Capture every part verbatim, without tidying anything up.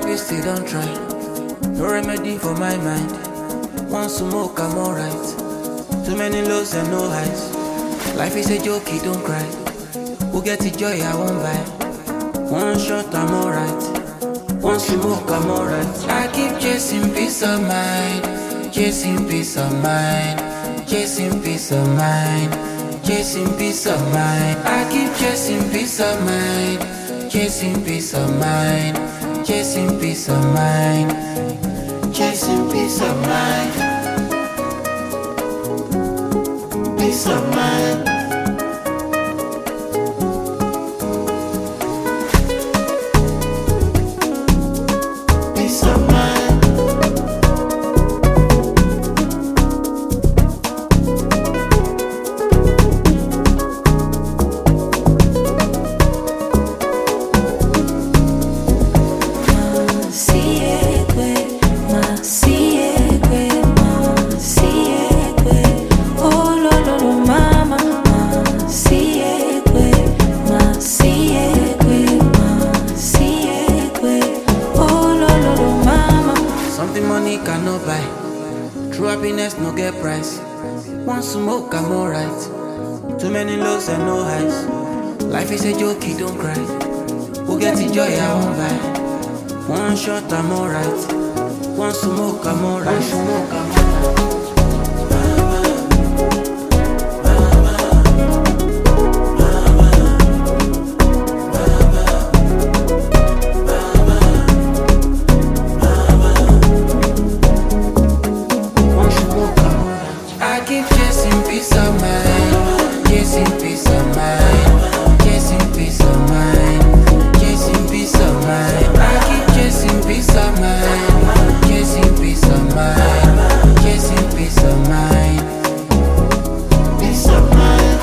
you still don't try. No remedy for my mind. One smoke, I'm alright. Too many lows and no highs. Life is a joke, you don't cry. Who get the joy, I won't buy. One shot, I'm alright. One smoke, I'm alright. I keep chasing peace of mind. Chasing peace of mind. Chasing peace of mind. Chasing peace of mind. I keep chasing peace of mind. Chasing peace of mind. Chasing peace of mind. Chasing peace of mind. Peace of mind. Peace of mind. Money cannot buy. True happiness no get price. One smoke, I'm alright. Too many lows and no highs. Life is a joke, you don't cry. Who get the joy, I won't buy. One shot, I'm alright. One smoke, I'm alright. One smoke, I'm alright. Peace of mind, chasing peace of mind, chasing peace of mind, chasing peace of mind. I keep chasing peace of mind, chasing peace of mind, chasing peace of mind, peace of mind,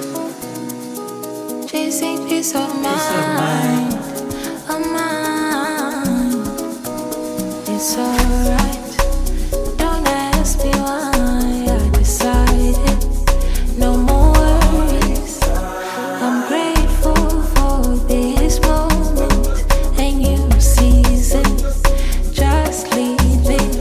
chasing peace of mind, of mind. It's alright. Don't ask me why. No more worries. I'm grateful for this moment and you season. Just leave it.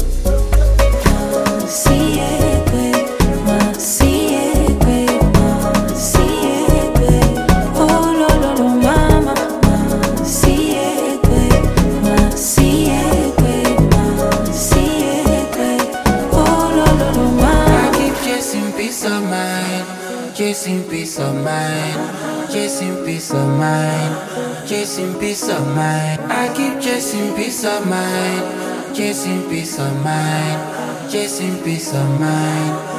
Siempre, más siempre, más siempre. Oh lo lo lo mama, más siempre, más siempre, más siempre. Oh lo lo lo mama. Chasing peace of mind, chasing peace of mind, chasing peace of mind, chasing peace of mind. I keep chasing peace of mind, chasing peace of mind, chasing peace of mind.